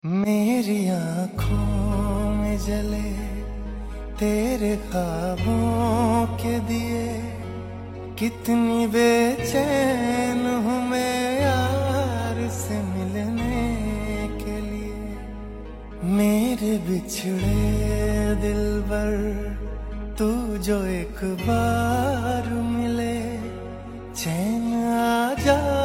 मेरी आँखों में जले तेरे ख्वाबों के दिए, कितनी बेचैन हूँ मैं यार से मिलने के लिए। मेरे बिछड़े दिलबर तू जो एक बार मिले, चैन आ जा